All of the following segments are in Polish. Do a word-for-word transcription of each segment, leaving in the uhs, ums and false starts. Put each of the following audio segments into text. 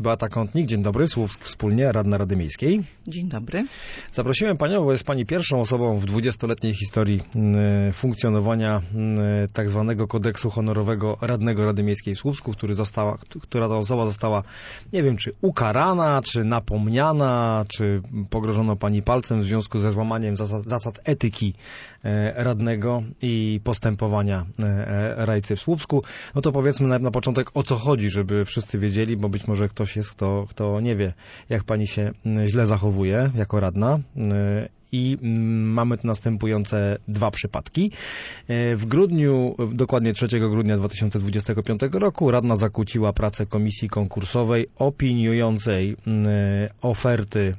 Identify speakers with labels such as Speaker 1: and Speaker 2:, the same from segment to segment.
Speaker 1: Beata Kątnik, dzień dobry, Słupsk Wspólnie, radna Rady Miejskiej.
Speaker 2: Dzień dobry.
Speaker 1: Zaprosiłem panią, bo jest pani pierwszą osobą w dwudziestoletniej historii y, funkcjonowania y, tak zwanego kodeksu honorowego radnego Rady Miejskiej w Słupsku, który została, która ta osoba została, nie wiem, czy ukarana, czy napomniana, czy pogrożono pani palcem w związku ze złamaniem zasad, zasad etyki y, radnego i postępowania y, rajcy w Słupsku. No to powiedzmy na, na początek, o co chodzi, żeby wszyscy wiedzieli, bo być może ktoś jest, kto, kto nie wie, jak pani się źle zachowuje jako radna. I mamy tu następujące dwa przypadki. W grudniu, dokładnie trzeciego grudnia dwa tysiące dwudziestego piątego roku, radna zakłóciła pracę komisji konkursowej opiniującej oferty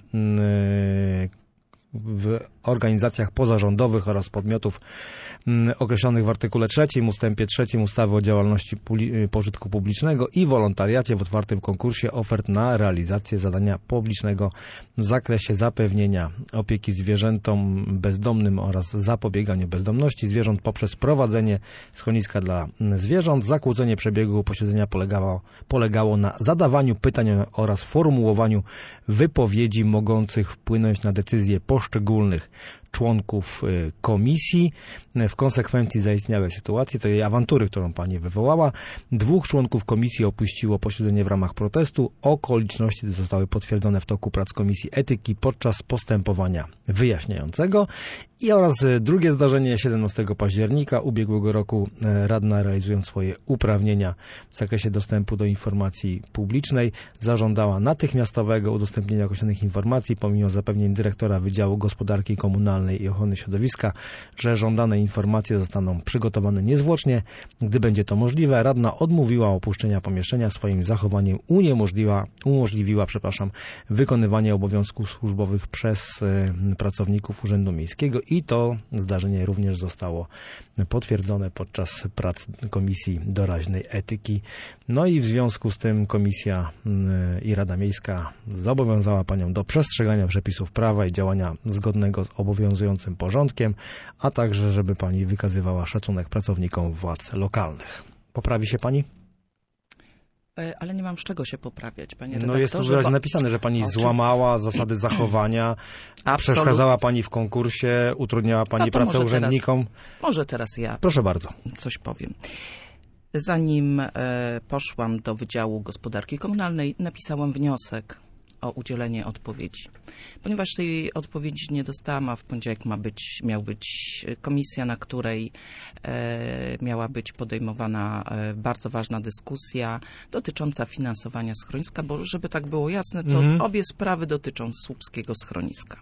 Speaker 1: w organizacjach pozarządowych oraz podmiotów określonych w artykule trzecim, ustępie trzecim ustawy o działalności pożytku publicznego i wolontariacie w otwartym konkursie ofert na realizację zadania publicznego w zakresie zapewnienia opieki zwierzętom bezdomnym oraz zapobieganiu bezdomności zwierząt poprzez prowadzenie schroniska dla zwierząt. Zakłócenie przebiegu posiedzenia polegało, polegało na zadawaniu pytań oraz formułowaniu wypowiedzi mogących wpłynąć na decyzje poszczególnych członków komisji. W konsekwencji zaistniałej sytuacji, tej awantury, którą pani wywołała, dwóch członków komisji opuściło posiedzenie w ramach protestu. Okoliczności zostały potwierdzone w toku prac Komisji Etyki podczas postępowania wyjaśniającego. I oraz drugie zdarzenie, siedemnastego października ubiegłego roku, radna, realizując swoje uprawnienia w zakresie dostępu do informacji publicznej, zażądała natychmiastowego udostępnienia określonych informacji, pomimo zapewnień dyrektora Wydziału Gospodarki Komunalnej i Ochrony Środowiska, że żądane informacje zostaną przygotowane niezwłocznie. Gdy będzie to możliwe, radna odmówiła opuszczenia pomieszczenia, swoim zachowaniem uniemożliwiła, umożliwiła, przepraszam, wykonywanie obowiązków służbowych przez y, pracowników Urzędu Miejskiego. I to zdarzenie również zostało potwierdzone podczas prac Komisji Doraźnej Etyki. No i w związku z tym Komisja i Rada Miejska zobowiązała panią do przestrzegania przepisów prawa i działania zgodnego z obowiązującym porządkiem, a także, żeby pani wykazywała szacunek pracownikom władz lokalnych. Poprawi się pani?
Speaker 2: Ale nie mam z czego się poprawiać, panie
Speaker 1: No
Speaker 2: redaktorze.
Speaker 1: jest tu wyraźnie
Speaker 2: bo...
Speaker 1: napisane, że pani
Speaker 2: Oczy...
Speaker 1: złamała zasady zachowania,
Speaker 2: Absolut...
Speaker 1: przeszkadzała pani w konkursie, utrudniała pani pracę może urzędnikom.
Speaker 2: Teraz, może teraz ja
Speaker 1: Proszę bardzo.
Speaker 2: Coś powiem. Zanim e, poszłam do Wydziału Gospodarki Komunalnej, napisałam wniosek o udzielenie odpowiedzi. Ponieważ tej odpowiedzi nie dostałam, a w poniedziałek ma być, miał być komisja, na której e, miała być podejmowana e, bardzo ważna dyskusja dotycząca finansowania schroniska, bo żeby tak było jasne, to mhm. obie sprawy dotyczą słupskiego schroniska.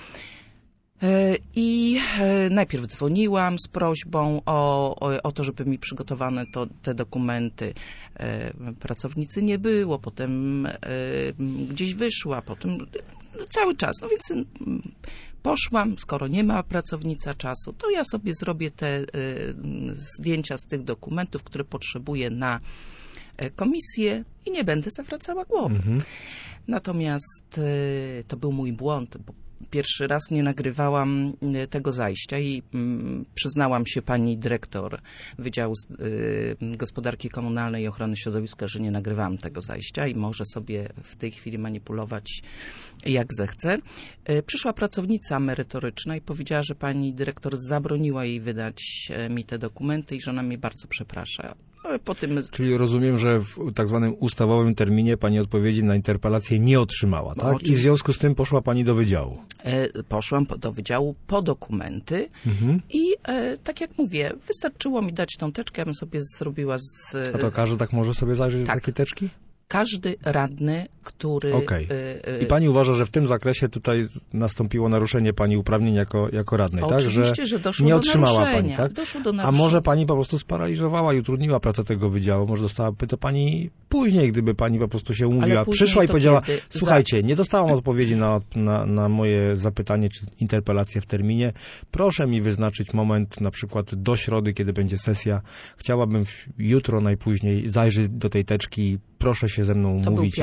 Speaker 2: I najpierw dzwoniłam z prośbą o, o, o to, żeby mi przygotowane to, te dokumenty. Pracownicy nie było, potem gdzieś wyszła, potem cały czas. No więc poszłam, skoro nie ma pracownica czasu, to ja sobie zrobię te zdjęcia z tych dokumentów, które potrzebuję na komisję i nie będę zawracała głowy. Mhm. Natomiast to był mój błąd, bo pierwszy raz nie nagrywałam tego zajścia i mm, przyznałam się pani dyrektor Wydziału y, Gospodarki Komunalnej i Ochrony Środowiska, że nie nagrywałam tego zajścia i może sobie w tej chwili manipulować jak zechce. Y, przyszła pracownica merytoryczna i powiedziała, że pani dyrektor zabroniła jej wydać mi te dokumenty i że ona mnie bardzo przeprasza. Po tym...
Speaker 1: Czyli rozumiem, że w tak zwanym ustawowym terminie pani odpowiedzi na interpelację nie otrzymała, tak? Oczywiście. I w związku z tym poszła pani do wydziału.
Speaker 2: E, poszłam do wydziału po dokumenty mhm. i e, tak jak mówię, wystarczyło mi dać tą teczkę, ja bym sobie zrobiła z...
Speaker 1: A to każdy tak może sobie zajrzeć
Speaker 2: tak.
Speaker 1: do takiej teczki?
Speaker 2: Każdy radny, który...
Speaker 1: Okej. Okay. I pani uważa, że w tym zakresie tutaj nastąpiło naruszenie pani uprawnień jako, jako radnej, tak?
Speaker 2: Oczywiście, że doszło
Speaker 1: nie
Speaker 2: do
Speaker 1: otrzymała
Speaker 2: naruszenia.
Speaker 1: Pani, tak?
Speaker 2: Doszło do
Speaker 1: A może pani po prostu sparaliżowała i utrudniła pracę tego wydziału? Może dostałaby to pani później, gdyby pani po prostu się umówiła, przyszła i powiedziała, kiedy? słuchajcie, nie dostałam odpowiedzi na, na, na moje zapytanie czy interpelację w terminie. Proszę mi wyznaczyć moment na przykład do środy, kiedy będzie sesja. Chciałabym jutro najpóźniej zajrzeć do tej teczki. Proszę się ze mną
Speaker 2: to
Speaker 1: mówić.
Speaker 2: To był piątek.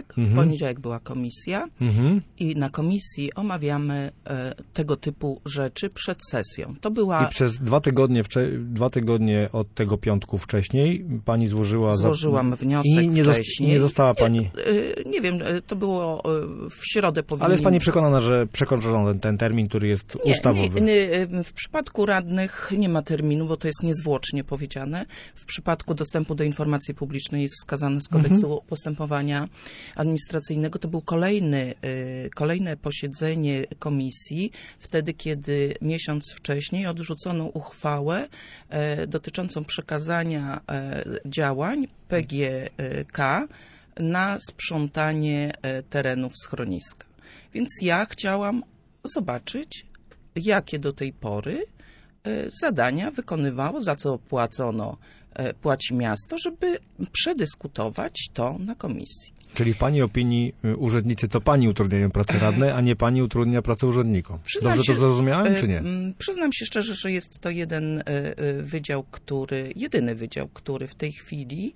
Speaker 2: poniedziałek. W
Speaker 1: Mhm.
Speaker 2: poniedziałek była komisja
Speaker 1: Mhm.
Speaker 2: i na komisji omawiamy e, tego typu rzeczy przed sesją. To była...
Speaker 1: I przez dwa tygodnie, wcze- dwa tygodnie od tego piątku wcześniej pani złożyła... za-
Speaker 2: Złożyłam wniosek
Speaker 1: I nie, zost-
Speaker 2: wcześniej.
Speaker 1: nie została pani...
Speaker 2: Nie, nie wiem, e, to było e, w środę powinien...
Speaker 1: Ale jest pani przekonana, że przekroczono ten, ten termin, który jest
Speaker 2: Nie,
Speaker 1: ustawowy?
Speaker 2: nie, nie, w przypadku radnych nie ma terminu, bo to jest niezwłocznie powiedziane. W przypadku dostępu do informacji publicznej jest wskazane z kodeksu
Speaker 1: Mhm.
Speaker 2: postępowania administracyjnego. To był kolejny, y, kolejne posiedzenie komisji, wtedy kiedy miesiąc wcześniej odrzucono uchwałę e, dotyczącą przekazania e, działań P G K na sprzątanie e, terenów schroniska. Więc ja chciałam zobaczyć, jakie do tej pory e, zadania wykonywało, za co płacono, e, płaci miasto, żeby przedyskutować to na komisji.
Speaker 1: Czyli w pani opinii y, urzędnicy to pani utrudniają pracę radnej, a nie pani utrudnia pracę urzędnikom.
Speaker 2: Przyznam
Speaker 1: Dobrze
Speaker 2: się-
Speaker 1: to zrozumiałem, czy nie?
Speaker 2: E, m, Przyznam się szczerze, że jest to jeden e, e, wydział, który, jedyny wydział, który w tej chwili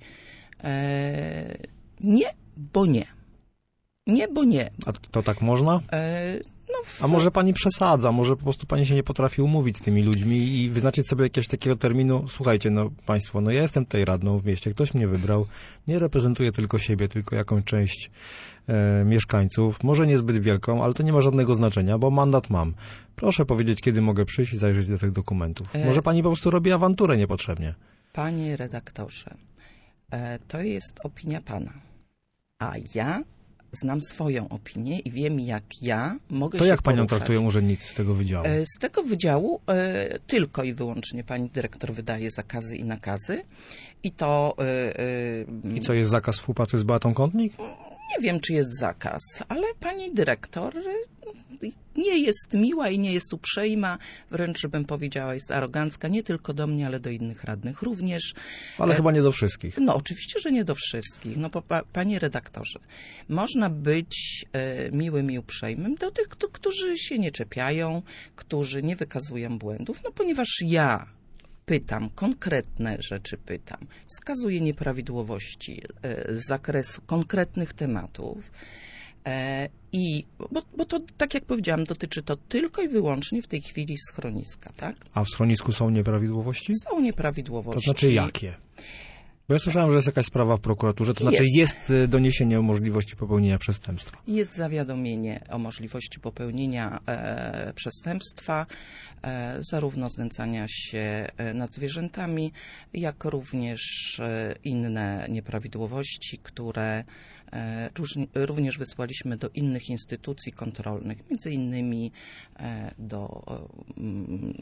Speaker 2: e, nie, bo nie. Nie, bo nie.
Speaker 1: A to tak można?
Speaker 2: E, no, w,
Speaker 1: A może pani przesadza, może po prostu pani się nie potrafi umówić z tymi ludźmi i wyznaczyć sobie jakiegoś takiego terminu. Słuchajcie, no państwo, no ja jestem tutaj radną w mieście, ktoś mnie wybrał, nie reprezentuję tylko siebie, tylko jakąś część e, mieszkańców, może niezbyt wielką, ale to nie ma żadnego znaczenia, bo mandat mam. Proszę powiedzieć, kiedy mogę przyjść i zajrzeć do tych dokumentów.
Speaker 2: E-
Speaker 1: Może pani po prostu robi awanturę niepotrzebnie.
Speaker 2: Panie redaktorze, e, to jest opinia pana, a ja znam swoją opinię i wiem, jak ja mogę
Speaker 1: To
Speaker 2: się
Speaker 1: jak panią
Speaker 2: poruszać.
Speaker 1: traktują urzędnicy z tego wydziału?
Speaker 2: E, Z tego wydziału e, tylko i wyłącznie pani dyrektor wydaje zakazy i nakazy i to e, e,
Speaker 1: I co, jest zakaz współpracy z Beatą Kątnik?
Speaker 2: nie wiem, czy jest zakaz, ale pani dyrektor e, nie jest miła i nie jest uprzejma, wręcz bym powiedziała, jest arogancka, nie tylko do mnie, ale do innych radnych również.
Speaker 1: Ale
Speaker 2: E,
Speaker 1: chyba nie do wszystkich.
Speaker 2: No oczywiście, że nie do wszystkich. No po, pa, panie redaktorze, można być e, miłym i uprzejmym do tych, kto, którzy się nie czepiają, którzy nie wykazują błędów, no ponieważ ja pytam, konkretne rzeczy pytam, wskazuję nieprawidłowości e, z zakresu konkretnych tematów. E, I, bo, bo to, tak jak powiedziałam, dotyczy to tylko i wyłącznie w tej chwili schroniska, tak?
Speaker 1: A w schronisku są nieprawidłowości?
Speaker 2: Są nieprawidłowości.
Speaker 1: To znaczy jakie? Bo ja słyszałem, że jest jakaś sprawa w prokuraturze, to znaczy
Speaker 2: Jest.
Speaker 1: jest y, doniesienie o możliwości popełnienia przestępstwa.
Speaker 2: Jest zawiadomienie o możliwości popełnienia e, przestępstwa, e, zarówno znęcania się e, nad zwierzętami, jak również e, inne nieprawidłowości, które e, różni, również wysłaliśmy do innych instytucji kontrolnych, między innymi e, do e, mm,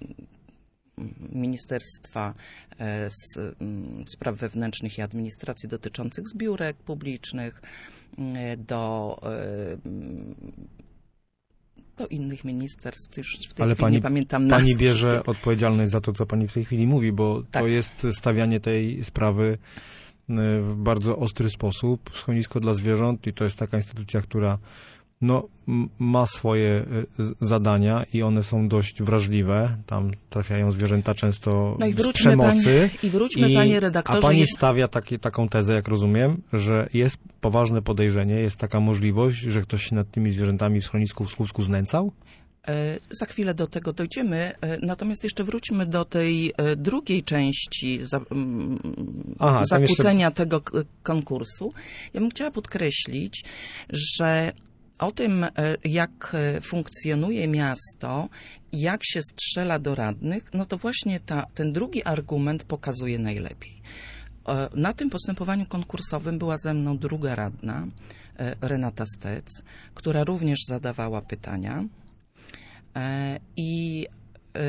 Speaker 2: Ministerstwa e, z, mm, Spraw Wewnętrznych i Administracji dotyczących zbiórek publicznych, e, do, e, mm, do innych ministerstw. Już w tej
Speaker 1: Ale
Speaker 2: chwili
Speaker 1: pani,
Speaker 2: nie pamiętam nazw.
Speaker 1: pani bierze
Speaker 2: wszystkich.
Speaker 1: odpowiedzialność za to, co pani w tej chwili mówi, bo
Speaker 2: Tak.
Speaker 1: to jest stawianie tej sprawy y, w bardzo ostry sposób. Schronisko dla zwierząt i to jest taka instytucja, która no, m- ma swoje y, z- zadania i one są dość wrażliwe. Tam trafiają zwierzęta często
Speaker 2: No i
Speaker 1: z
Speaker 2: wróćmy,
Speaker 1: przemocy.
Speaker 2: panie, i wróćmy, panie redaktorze.
Speaker 1: A pani
Speaker 2: jest-
Speaker 1: stawia takie, taką tezę, jak rozumiem, że jest poważne podejrzenie, jest taka możliwość, że ktoś się nad tymi zwierzętami w schronisku w Słupsku znęcał?
Speaker 2: E, Za chwilę do tego dojdziemy, e, natomiast jeszcze wróćmy do tej e, drugiej części za, mm,
Speaker 1: Aha, tam jeszcze-
Speaker 2: zakłócenia tego k- konkursu. Ja bym chciała podkreślić, że o tym, e, jak e, funkcjonuje miasto i jak się strzela do radnych, no to właśnie ta, ten drugi argument pokazuje najlepiej. E, Na tym postępowaniu konkursowym była ze mną druga radna, e, Renata Stec, która również zadawała pytania. E, I, e,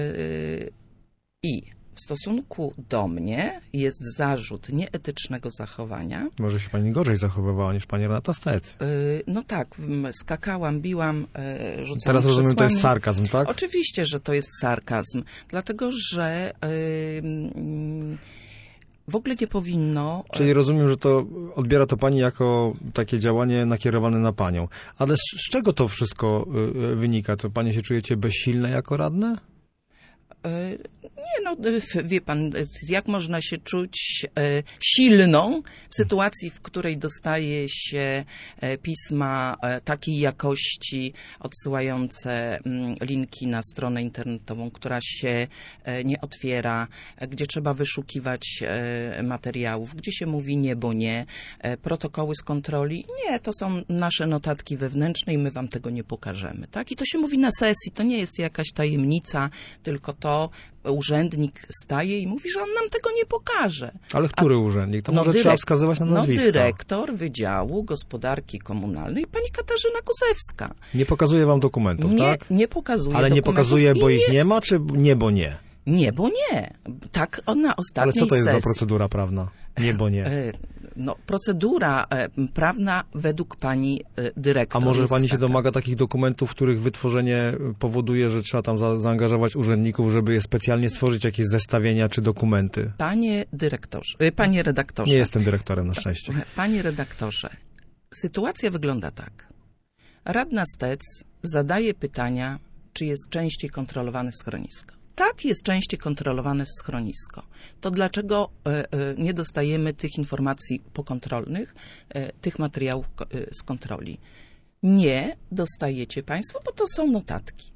Speaker 2: I w stosunku do mnie jest zarzut nieetycznego zachowania.
Speaker 1: Może się pani gorzej zachowywała niż pani Renata Stec.
Speaker 2: E, No tak, m, skakałam, biłam, e, rzucałam
Speaker 1: Teraz rozumiem, to jest
Speaker 2: krzesłami.
Speaker 1: sarkazm, tak?
Speaker 2: Oczywiście, że to jest sarkazm, dlatego że e, mm, w ogóle nie powinno...
Speaker 1: Czyli rozumiem, że to odbiera to pani jako takie działanie nakierowane na panią. Ale z, z czego to wszystko y, y, wynika? To panie się czujecie bezsilne jako radne?
Speaker 2: E, Nie, no No, wie pan, jak można się czuć e, silną w sytuacji, w której dostaje się e, pisma e, takiej jakości, odsyłające m, linki na stronę internetową, która się e, nie otwiera, e, gdzie trzeba wyszukiwać e, materiałów, gdzie się mówi nie, bo nie, e, protokoły z kontroli. Nie, to są nasze notatki wewnętrzne i my wam tego nie pokażemy. Tak? I to się mówi na sesji, to nie jest jakaś tajemnica, tylko to urzędnik staje i mówi, że on nam tego nie pokaże.
Speaker 1: Ale który A, urzędnik? To
Speaker 2: no
Speaker 1: może
Speaker 2: dyrek-
Speaker 1: trzeba wskazywać na nazwisko.
Speaker 2: No dyrektor Wydziału Gospodarki Komunalnej, pani Katarzyna Kuzewska.
Speaker 1: Nie pokazuje wam dokumentów,
Speaker 2: nie,
Speaker 1: tak?
Speaker 2: Nie pokazuje
Speaker 1: Ale nie pokazuje, bo
Speaker 2: nie,
Speaker 1: ich nie ma, czy nie, bo nie?
Speaker 2: Nie, bo nie. Tak na ostatniej
Speaker 1: Ale co to jest
Speaker 2: sesji,
Speaker 1: za procedura prawna? Nie, bo nie.
Speaker 2: No, procedura prawna według pani dyrektor.
Speaker 1: A może pani
Speaker 2: taka.
Speaker 1: się domaga takich dokumentów, których wytworzenie powoduje, że trzeba tam za, zaangażować urzędników, żeby je specjalnie stworzyć, jakieś zestawienia czy dokumenty?
Speaker 2: Panie dyrektorze, panie redaktorze.
Speaker 1: Nie jestem dyrektorem, na szczęście.
Speaker 2: Panie redaktorze, sytuacja wygląda tak. Radna Stec zadaje pytania, czy jest częściej kontrolowane schronisko. Tak, jest częściej kontrolowane schronisko. To dlaczego y, y, nie dostajemy tych informacji pokontrolnych, y, tych materiałów y, z kontroli? Nie dostajecie państwo, bo to są notatki.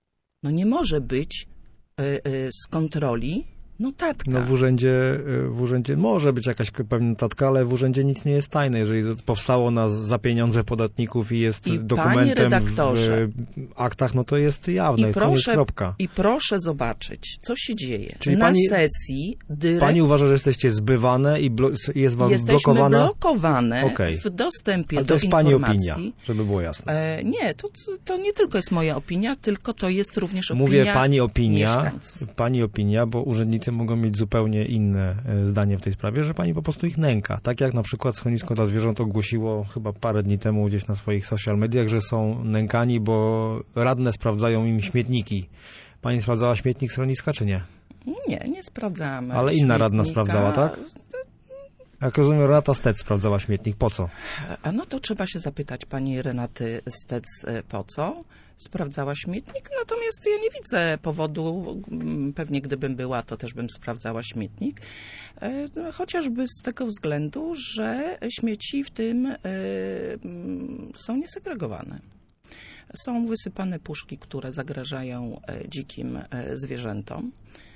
Speaker 2: No nie może być y, y, z kontroli notatka.
Speaker 1: No w urzędzie, w urzędzie może być jakaś pewna notatka, ale w urzędzie nic nie jest tajne. Jeżeli powstało na, za pieniądze podatników i jest
Speaker 2: I
Speaker 1: dokumentem
Speaker 2: redaktorze,
Speaker 1: w aktach, no to jest jawne.
Speaker 2: I proszę,
Speaker 1: kropka.
Speaker 2: I proszę zobaczyć, co się dzieje.
Speaker 1: Czyli
Speaker 2: na
Speaker 1: pani,
Speaker 2: sesji dyrek...
Speaker 1: Pani uważa, że jesteście zbywane i blo- jest wam
Speaker 2: Jesteśmy
Speaker 1: blokowana?
Speaker 2: blokowane
Speaker 1: okay.
Speaker 2: w dostępie
Speaker 1: Ale
Speaker 2: do
Speaker 1: to jest
Speaker 2: informacji.
Speaker 1: pani opinia, żeby było jasne.
Speaker 2: E, nie, to, to nie tylko jest moja opinia, tylko to jest również opinia
Speaker 1: Mówię pani opinia,
Speaker 2: mieszkańców.
Speaker 1: pani opinia, bo urzędnicy mogą mieć zupełnie inne zdanie w tej sprawie, że pani po prostu ich nęka. Tak jak na przykład Schronisko dla Zwierząt ogłosiło chyba parę dni temu gdzieś na swoich social mediach, że są nękani, bo radne sprawdzają im śmietniki. Pani sprawdzała śmietnik schroniska, czy nie?
Speaker 2: Nie, nie sprawdzamy.
Speaker 1: Ale inna
Speaker 2: śmietnika.
Speaker 1: radna sprawdzała, tak? Jak rozumiem, Renata Stec sprawdzała śmietnik. Po co?
Speaker 2: A no to trzeba się zapytać pani Renaty Stec, po co sprawdzała śmietnik. Natomiast ja nie widzę powodu, pewnie gdybym była, to też bym sprawdzała śmietnik. Chociażby z tego względu, że śmieci w tym są niesegregowane. Są wysypane puszki, które zagrażają dzikim zwierzętom.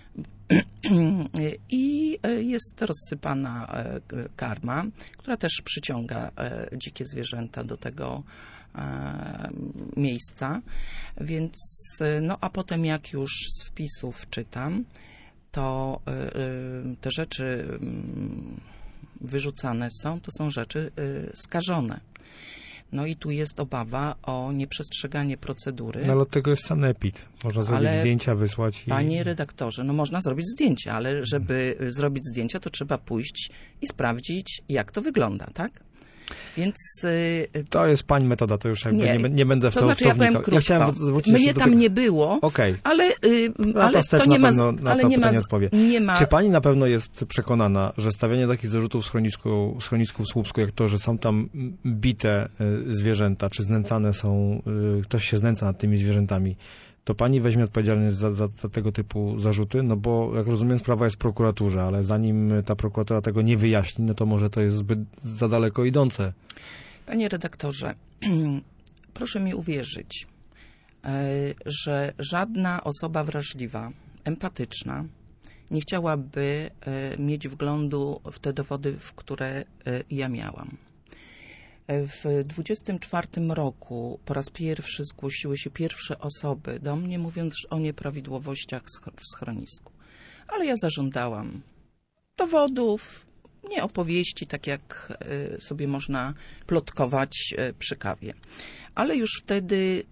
Speaker 2: I jest rozsypana karma, która też przyciąga dzikie zwierzęta do tego miejsca. Więc, no a potem jak już z wpisów czytam, to te rzeczy wyrzucane są, to są rzeczy skażone. No i tu jest obawa o nieprzestrzeganie procedury.
Speaker 1: No ale od tego jest sanepid. Można zrobić
Speaker 2: ale,
Speaker 1: zdjęcia, wysłać. I...
Speaker 2: Panie redaktorze, no można zrobić zdjęcia, ale żeby hmm. zrobić zdjęcia, to trzeba pójść i sprawdzić, jak to wygląda, tak? Więc... Yy,
Speaker 1: to jest pani metoda, to już jakby nie, nie, nie będę w to,
Speaker 2: to znaczy, ja powiem krótko. Ja chciałem Mnie tam tego... nie było, okay. ale, yy, ale to nie ma...
Speaker 1: Na, na
Speaker 2: ale
Speaker 1: to
Speaker 2: nie ma,
Speaker 1: odpowie.
Speaker 2: Nie ma...
Speaker 1: Czy pani na pewno jest przekonana, że stawianie takich zarzutów w schronisku, w schronisku w Słupsku, jak to, że są tam bite y, zwierzęta, czy znęcane są, y, ktoś się znęca nad tymi zwierzętami, to pani weźmie odpowiedzialność za, za, za tego typu zarzuty? No bo, jak rozumiem, sprawa jest w prokuraturze, ale zanim ta prokuratura tego nie wyjaśni, no to może to jest zbyt za daleko idące.
Speaker 2: Panie redaktorze, proszę mi uwierzyć, że żadna osoba wrażliwa, empatyczna nie chciałaby mieć wglądu w te dowody, w które ja miałam. W dwudziestym czwartym roku po raz pierwszy zgłosiły się pierwsze osoby do mnie, mówiąc o nieprawidłowościach w schronisku. Ale ja zażądałam dowodów, nie opowieści, tak jak sobie można plotkować przy kawie. Ale już wtedy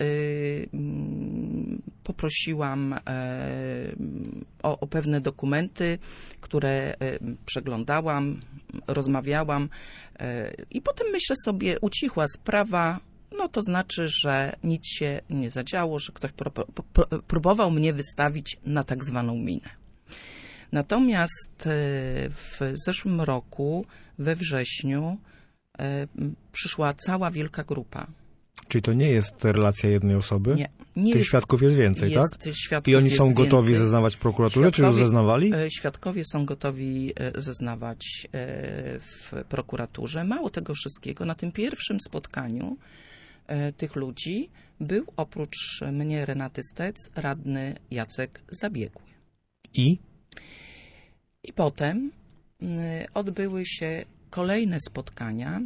Speaker 2: poprosiłam o, o pewne dokumenty, które przeglądałam, rozmawiałam i potem myślę sobie, ucichła sprawa, no to znaczy, że nic się nie zadziało, że ktoś próbował mnie wystawić na tak zwaną minę. Natomiast w zeszłym roku, we wrześniu, przyszła cała wielka grupa.
Speaker 1: Czyli to nie jest relacja jednej osoby?
Speaker 2: Nie. nie
Speaker 1: Tych
Speaker 2: jest,
Speaker 1: świadków jest więcej,
Speaker 2: jest
Speaker 1: tak?
Speaker 2: Świadków
Speaker 1: I oni
Speaker 2: jest
Speaker 1: są gotowi
Speaker 2: więcej.
Speaker 1: zeznawać w prokuraturze, czy już zeznawali?
Speaker 2: Świadkowie są gotowi zeznawać w prokuraturze. Mało tego wszystkiego, na tym pierwszym spotkaniu tych ludzi był oprócz mnie, Renaty Stec, radny Jacek Zabiegły.
Speaker 1: I?
Speaker 2: I potem odbyły się kolejne spotkania,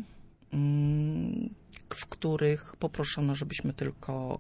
Speaker 2: w których poproszono, żebyśmy tylko...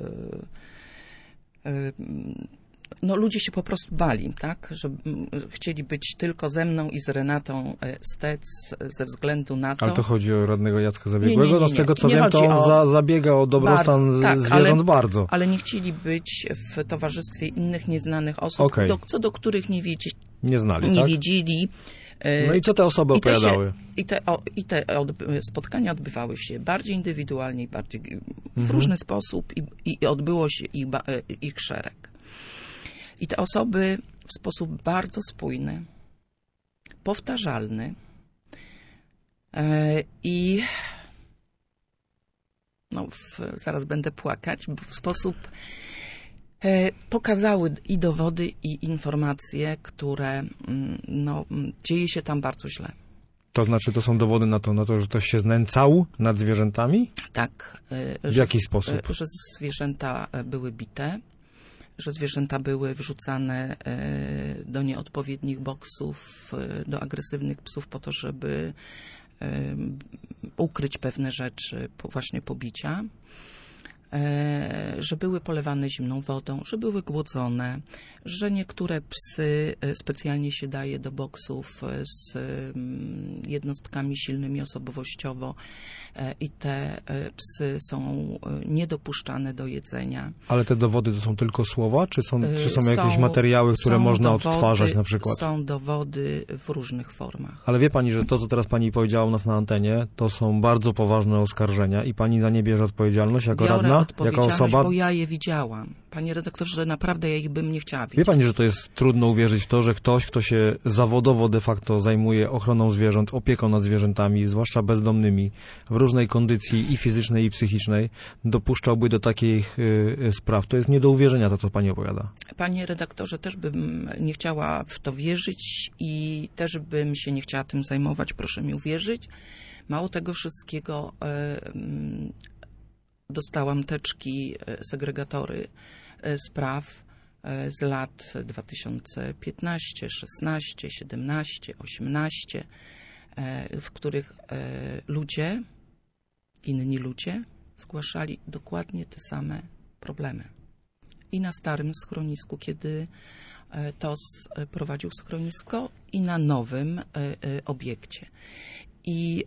Speaker 2: No ludzie się po prostu bali, tak? Że chcieli być tylko ze mną i z Renatą Stec ze względu na to...
Speaker 1: Ale to chodzi o radnego Jacka Zabiegłego?
Speaker 2: Nie, nie, nie,
Speaker 1: No z tego co
Speaker 2: nie
Speaker 1: wiem, to on
Speaker 2: o...
Speaker 1: za, zabiega o dobrostan
Speaker 2: bardzo, tak,
Speaker 1: zwierząt
Speaker 2: ale,
Speaker 1: bardzo.
Speaker 2: Ale nie chcieli być w towarzystwie innych nieznanych osób,
Speaker 1: Okay.
Speaker 2: do, co do których nie, wiedzie,
Speaker 1: nie znali,
Speaker 2: nie
Speaker 1: tak?
Speaker 2: wiedzieli.
Speaker 1: No i co te osoby
Speaker 2: I te
Speaker 1: opowiadały?
Speaker 2: Się, I te, o, i te odby- spotkania odbywały się bardziej indywidualnie, bardziej w
Speaker 1: mhm.
Speaker 2: różny sposób i, i odbyło się ich, ich szereg. I te osoby w sposób bardzo spójny, powtarzalny e, i no, w, zaraz będę płakać, bo w sposób e, pokazały i dowody, i informacje, które no, dzieje się tam bardzo źle.
Speaker 1: To znaczy, to są dowody na to, na to, że ktoś się znęcał nad zwierzętami?
Speaker 2: Tak.
Speaker 1: W że, jaki sposób?
Speaker 2: Że zwierzęta były bite, że zwierzęta były wrzucane do nieodpowiednich boksów, do agresywnych psów po to, żeby ukryć pewne rzeczy, właśnie pobicia, że były polewane zimną wodą, że były głodzone, że niektóre psy specjalnie się daje do boksów z jednostkami silnymi osobowościowo i te psy są niedopuszczane do jedzenia.
Speaker 1: Ale te dowody to są tylko słowa, czy są, czy są,
Speaker 2: są
Speaker 1: jakieś materiały, które można
Speaker 2: dowody,
Speaker 1: odtwarzać na przykład?
Speaker 2: Są dowody w różnych formach.
Speaker 1: Ale wie pani, że to, co teraz pani powiedziała u nas na antenie, to są bardzo poważne oskarżenia i pani za nie bierze odpowiedzialność jako
Speaker 2: Biorę
Speaker 1: radna, jako
Speaker 2: odpowiedzialność,
Speaker 1: osoba?
Speaker 2: bo ja je widziałam. Panie redaktorze, naprawdę ja ich bym nie chciała widzieć.
Speaker 1: Wie pani, że to jest trudno uwierzyć w to, że ktoś, kto się zawodowo de facto zajmuje ochroną zwierząt, opieką nad zwierzętami, zwłaszcza bezdomnymi, w różnej kondycji i fizycznej, i psychicznej, dopuszczałby do takich y, spraw. To jest nie do uwierzenia to, co pani opowiada. Panie
Speaker 2: redaktorze, też bym nie chciała w to wierzyć i też bym się nie chciała tym zajmować, proszę mi uwierzyć. Mało tego wszystkiego y, dostałam teczki, segregatory spraw z lat dwa tysiące piętnaście, szesnaście, siedemnaście, osiemnaście, w których ludzie, inni ludzie zgłaszali dokładnie te same problemy. I na starym schronisku, kiedy T O S prowadził schronisko, i na nowym obiekcie. I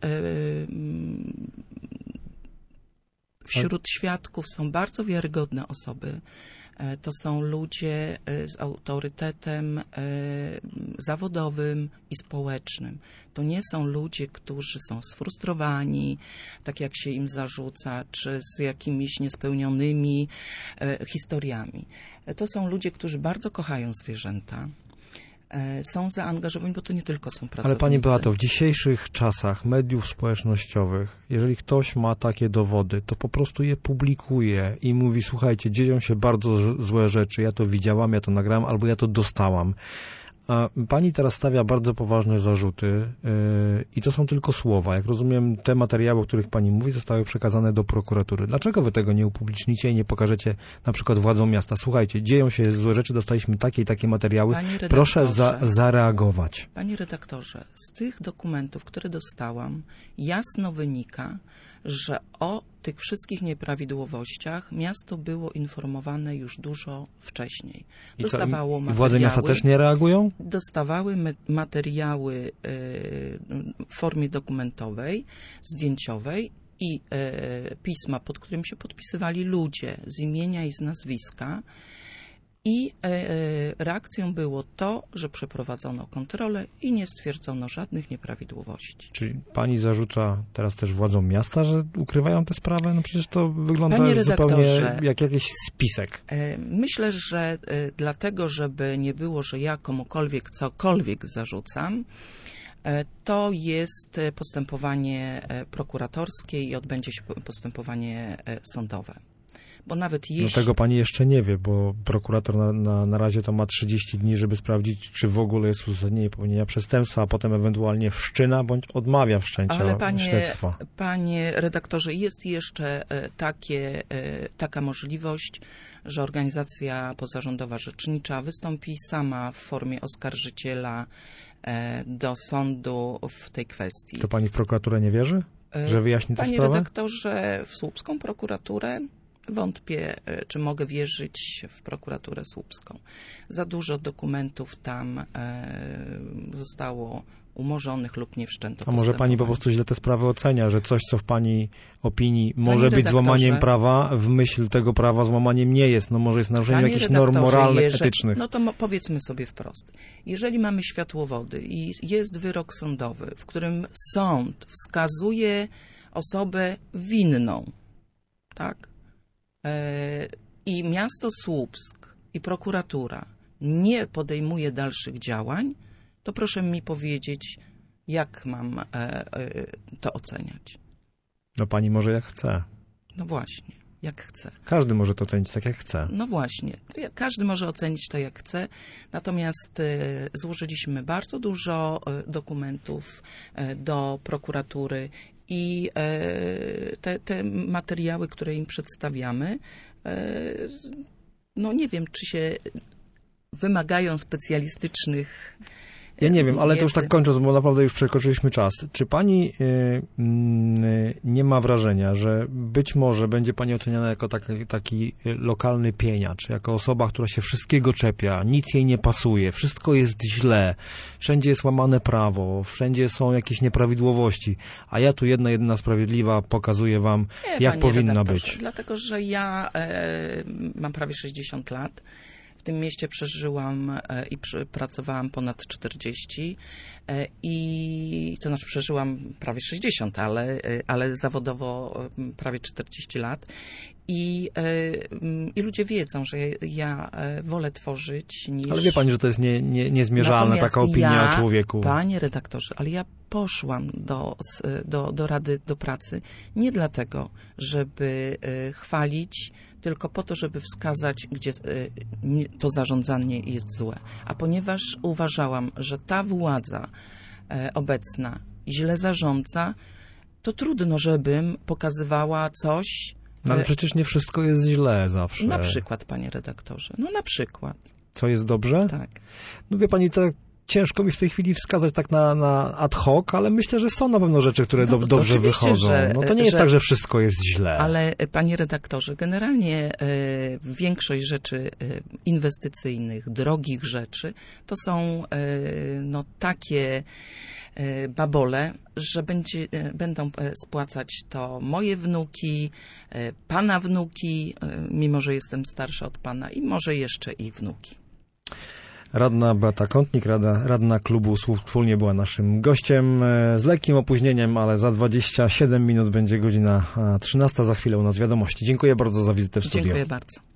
Speaker 2: wśród świadków są bardzo wiarygodne osoby. To są ludzie z autorytetem zawodowym i społecznym. To nie są ludzie, którzy są sfrustrowani, tak jak się im zarzuca, czy z jakimiś niespełnionymi historiami. To są ludzie, którzy bardzo kochają zwierzęta. Są zaangażowani, bo to nie tylko są pracownicy.
Speaker 1: Ale pani Beato, w dzisiejszych czasach mediów społecznościowych, jeżeli ktoś ma takie dowody, to po prostu je publikuje i mówi, słuchajcie, dzieją się bardzo złe rzeczy, ja to widziałam, ja to nagrałam, albo ja to dostałam. A pani teraz stawia bardzo poważne zarzuty yy, i to są tylko słowa. Jak rozumiem, te materiały, o których pani mówi, zostały przekazane do prokuratury. Dlaczego wy tego nie upublicznicie i nie pokażecie na przykład władzom miasta? Słuchajcie, dzieją się złe rzeczy, dostaliśmy takie i takie materiały. Proszę za, zareagować.
Speaker 2: Panie redaktorze, z tych dokumentów, które dostałam, jasno wynika, że o tych wszystkich nieprawidłowościach miasto było informowane już dużo wcześniej. Dostawało
Speaker 1: I co, władze miasta też nie reagują?
Speaker 2: Dostawały materiały w formie dokumentowej, zdjęciowej i pisma, pod którym się podpisywali ludzie z imienia i z nazwiska. I reakcją było to, że przeprowadzono kontrolę i nie stwierdzono żadnych nieprawidłowości.
Speaker 1: Czyli pani zarzuca teraz też władzom miasta, że ukrywają tę sprawę? No przecież to wygląda zupełnie jak jakiś spisek.
Speaker 2: Myślę, że dlatego, żeby nie było, że ja komukolwiek cokolwiek zarzucam, E, To jest e, postępowanie e, prokuratorskie i odbędzie się po- postępowanie e, sądowe. Bo nawet
Speaker 1: No
Speaker 2: jeśli...
Speaker 1: tego pani jeszcze nie wie, bo prokurator na, na, na razie to ma trzydzieści dni, żeby sprawdzić, czy w ogóle jest uzasadnienie popełnienia przestępstwa, a potem ewentualnie wszczyna bądź odmawia wszczęcia
Speaker 2: Ale panie,
Speaker 1: śledztwa.
Speaker 2: panie redaktorze, jest jeszcze e, takie, e, taka możliwość, że organizacja pozarządowa rzecznicza wystąpi sama w formie oskarżyciela e, do sądu w tej kwestii.
Speaker 1: To pani w prokuraturę nie wierzy?
Speaker 2: E,
Speaker 1: Że wyjaśni tę
Speaker 2: Panie
Speaker 1: sprawę?
Speaker 2: redaktorze, w słupską prokuraturę wątpię, e, czy mogę wierzyć w prokuraturę słupską. Za dużo dokumentów tam e, zostało umorzonych lub nie wszczęto
Speaker 1: A może pani po
Speaker 2: postępowań.
Speaker 1: prostu źle te sprawy ocenia, że coś, co w pani opinii może być
Speaker 2: redaktorze,
Speaker 1: złamaniem prawa, w myśl tego prawa złamaniem nie jest. No może jest naruszeniem
Speaker 2: Panie
Speaker 1: jakichś norm
Speaker 2: redaktorze,
Speaker 1: moralnych,
Speaker 2: jeżeli-
Speaker 1: etycznych.
Speaker 2: No to mo- powiedzmy sobie wprost. Jeżeli mamy światłowody i jest wyrok sądowy, w którym sąd wskazuje osobę winną, tak? E, I miasto Słupsk i prokuratura nie podejmuje dalszych działań, to proszę mi powiedzieć, jak mam e, e, to oceniać.
Speaker 1: No pani może jak chce.
Speaker 2: No właśnie, jak chce.
Speaker 1: Każdy może to ocenić tak, jak chce.
Speaker 2: No właśnie, to ja- każdy może ocenić to jak chce, natomiast e, złożyliśmy bardzo dużo e, dokumentów e, do prokuratury i e, te, te materiały, które im przedstawiamy, e, no nie wiem, czy się wymagają specjalistycznych e,
Speaker 1: Ja nie wiem, ale to już
Speaker 2: wiedzy.
Speaker 1: tak kończąc, bo naprawdę już przekroczyliśmy czas. Czy pani y, y, nie ma wrażenia, że być może będzie pani oceniana jako taki, taki lokalny pieniacz, jako osoba, która się wszystkiego czepia, nic jej nie pasuje, wszystko jest źle, wszędzie jest łamane prawo, wszędzie są jakieś nieprawidłowości, a ja tu jedna, jedyna sprawiedliwa pokazuję wam,
Speaker 2: Nie,
Speaker 1: jak
Speaker 2: panie
Speaker 1: powinna
Speaker 2: redaktorze,
Speaker 1: być.
Speaker 2: Dlatego, że ja e, mam prawie sześćdziesiąt lat. W tym mieście przeżyłam e, i przy, pracowałam ponad czterdzieści e, i to znaczy przeżyłam prawie sześćdziesiąt, ale, e, ale zawodowo e, prawie czterdzieści lat. I, e, m, I ludzie wiedzą, że ja e, wolę tworzyć niż...
Speaker 1: Ale wie pani, że to jest nie, nie, niezmierzalna
Speaker 2: Natomiast
Speaker 1: taka opinia
Speaker 2: ja,
Speaker 1: o człowieku.
Speaker 2: Panie redaktorze, ale ja poszłam do, s- do, do Rady do Pracy nie dlatego, żeby e, chwalić, tylko po to, żeby wskazać, gdzie e, nie- to zarządzanie jest złe. A ponieważ uważałam, że ta władza e, obecna źle zarządza, to trudno, żebym pokazywała coś.
Speaker 1: No ale
Speaker 2: e,
Speaker 1: przecież nie wszystko jest źle zawsze.
Speaker 2: Na przykład, panie redaktorze. No na przykład,
Speaker 1: Co jest dobrze?
Speaker 2: tak.
Speaker 1: No wie pani, to ciężko mi w tej chwili wskazać tak na, na ad hoc, ale myślę, że są na pewno rzeczy, które
Speaker 2: No,
Speaker 1: do,
Speaker 2: to
Speaker 1: dobrze
Speaker 2: oczywiście,
Speaker 1: wychodzą.
Speaker 2: że-
Speaker 1: No to nie jest
Speaker 2: że-
Speaker 1: tak, że wszystko jest źle.
Speaker 2: Ale e, panie redaktorze, generalnie e, większość rzeczy e, inwestycyjnych, drogich rzeczy, to są e, no, takie e, babole, że będzie, e, będą e, spłacać to moje wnuki, e, pana wnuki, e, mimo że jestem starsza od pana i może jeszcze ich wnuki.
Speaker 1: Radna Beata Kątnik, rada, radna klubu Słów Wspólnie była naszym gościem e, z lekkim opóźnieniem, ale za dwadzieścia siedem minut będzie godzina trzynasta. Za chwilę u nas wiadomości. Dziękuję bardzo za wizytę w studiu.
Speaker 2: Dziękuję bardzo.